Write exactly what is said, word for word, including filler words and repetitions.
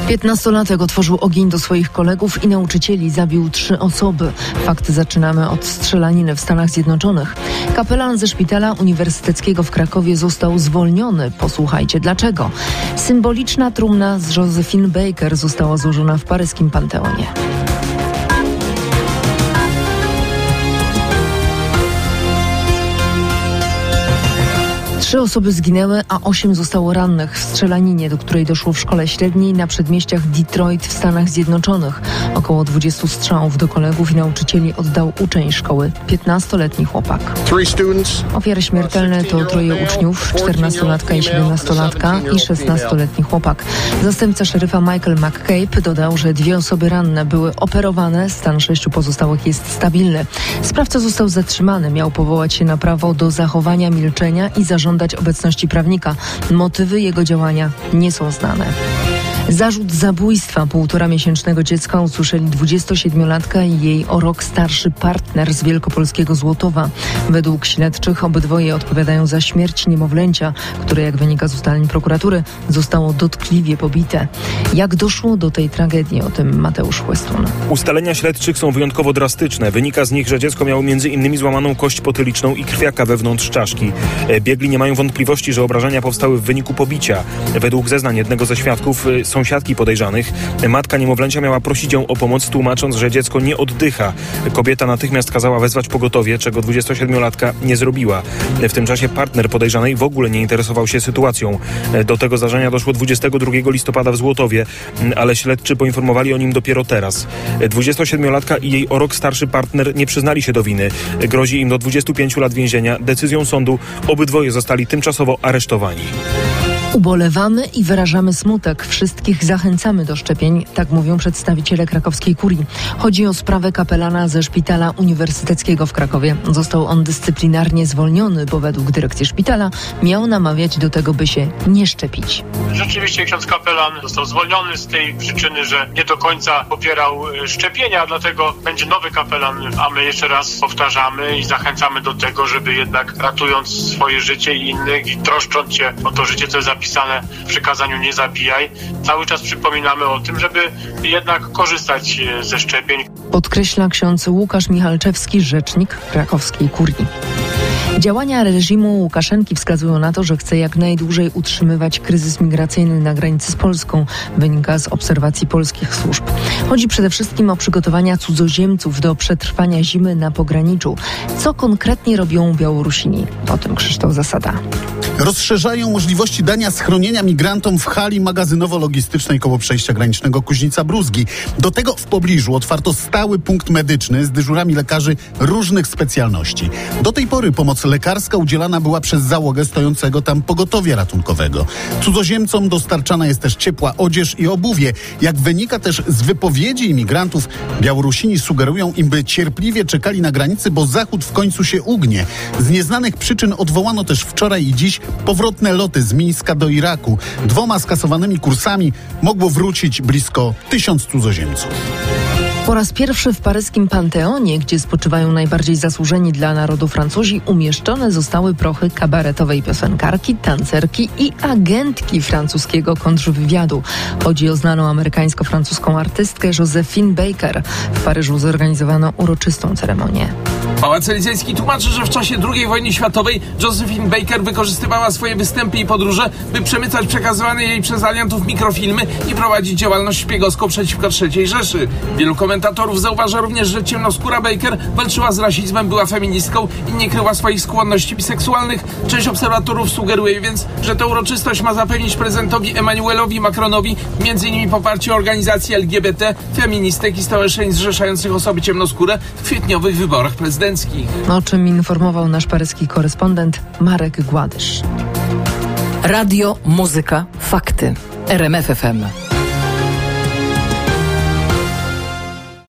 Piętnastolatek otworzył ogień do swoich kolegów i nauczycieli, zabił trzy osoby. Fakty zaczynamy od strzelaniny w Stanach Zjednoczonych. Kapelan ze szpitala uniwersyteckiego w Krakowie został zwolniony. Posłuchajcie dlaczego. Symboliczna trumna z Josephine Baker została złożona w paryskim Panteonie. Trzy osoby zginęły, a osiem zostało rannych w strzelaninie, do której doszło w szkole średniej na przedmieściach Detroit w Stanach Zjednoczonych. Około dwudziestu strzałów do kolegów i nauczycieli oddał uczeń szkoły, piętnastoletni chłopak. Ofiary śmiertelne to troje uczniów, czternastolatka i siedemnastolatka i szesnastoletni chłopak. Zastępca szeryfa Michael McCabe dodał, że dwie osoby ranne były operowane, stan sześciu pozostałych jest stabilny. Sprawca został zatrzymany, miał powołać się na prawo do zachowania milczenia i zażądać obecności prawnika. Motywy jego działania nie są znane. Zarzut zabójstwa półtora miesięcznego dziecka usłyszeli dwudziestosiedmiolatka i jej o rok starszy partner z wielkopolskiego Złotowa. Według śledczych obydwoje odpowiadają za śmierć niemowlęcia, które, jak wynika z ustaleń prokuratury, zostało dotkliwie pobite. Jak doszło do tej tragedii? O tym Mateusz Chłystun. Ustalenia śledczych są wyjątkowo drastyczne. Wynika z nich, że dziecko miało między innymi złamaną kość potyliczną i krwiaka wewnątrz czaszki. Biegli nie mają wątpliwości, że obrażenia powstały w wyniku pobicia. Według zeznań jednego ze świadków sąsiadki podejrzanych, matka niemowlęcia miała prosić ją o pomoc, tłumacząc, że dziecko nie oddycha. Kobieta natychmiast kazała wezwać pogotowie, czego dwudziestosiedmiolatka nie zrobiła. W tym czasie partner podejrzanej w ogóle nie interesował się sytuacją. Do tego zdarzenia doszło dwudziestego drugiego listopada w Złotowie, ale śledczy poinformowali o nim dopiero teraz. dwudziestosiedmiolatka i jej o rok starszy partner nie przyznali się do winy. Grozi im do dwudziestu pięciu lat więzienia. Decyzją sądu obydwoje zostali tymczasowo aresztowani. Ubolewamy i wyrażamy smutek. Wszystkich zachęcamy do szczepień, tak mówią przedstawiciele krakowskiej kurii. Chodzi o sprawę kapelana ze szpitala uniwersyteckiego w Krakowie. Został on dyscyplinarnie zwolniony, bo według dyrekcji szpitala miał namawiać do tego, by się nie szczepić. Rzeczywiście ksiądz kapelan został zwolniony z tej przyczyny, że nie do końca popierał szczepienia, dlatego będzie nowy kapelan, a my jeszcze raz powtarzamy i zachęcamy do tego, żeby jednak ratując swoje życie i innych i troszcząc się o to życie, co jest zapisane w przykazaniu nie zabijaj, cały czas przypominamy o tym, żeby jednak korzystać ze szczepień. Podkreśla ksiądz Łukasz Michalczewski, rzecznik krakowskiej kurii. Działania reżimu Łukaszenki wskazują na to, że chce jak najdłużej utrzymywać kryzys migracyjny na granicy z Polską, wynika z obserwacji polskich służb. Chodzi przede wszystkim o przygotowania cudzoziemców do przetrwania zimy na pograniczu. Co konkretnie robią Białorusini? O tym Krzysztof Zasada. Rozszerzają możliwości dania schronienia migrantom w hali magazynowo-logistycznej koło przejścia granicznego Kuźnica-Bruzgi. Do tego w pobliżu otwarto stały punkt medyczny z dyżurami lekarzy różnych specjalności. Do tej pory pomoc lekarska udzielana była przez załogę stojącego tam pogotowia ratunkowego. Cudzoziemcom dostarczana jest też ciepła odzież i obuwie. Jak wynika też z wypowiedzi imigrantów, Białorusini sugerują im, by cierpliwie czekali na granicy, bo Zachód w końcu się ugnie. Z nieznanych przyczyn odwołano też wczoraj i dziś powrotne loty z Mińska do Iraku. Dwoma skasowanymi kursami mogło wrócić blisko tysiąc cudzoziemców. Po raz pierwszy w paryskim Panteonie, gdzie spoczywają najbardziej zasłużeni dla narodu Francuzi, umieszczone zostały prochy kabaretowej piosenkarki, tancerki i agentki francuskiego kontrwywiadu. Chodzi o znaną amerykańsko-francuską artystkę Josephine Baker. W Paryżu zorganizowano uroczystą ceremonię. Pałac Elizejski tłumaczy, że w czasie drugiej wojny światowej Josephine Baker wykorzystywała swoje występy i podróże, by przemycać przekazywane jej przez aliantów mikrofilmy i prowadzić działalność szpiegowską przeciwko trzeciej Rzeszy. Wielu komentatorów zauważa również, że ciemnoskóra Baker walczyła z rasizmem, była feministką i nie kryła swoich skłonności biseksualnych. Część obserwatorów sugeruje więc, że ta uroczystość ma zapewnić prezydentowi Emmanuelowi Macronowi między innymi poparcie organizacji L G B T, feministek i stowarzyszeń zrzeszających osoby ciemnoskóre w kwietniowych wyborach prezydenckich. O czym informował nasz paryski korespondent Marek Gładysz. Radio, muzyka, fakty. R M F F M.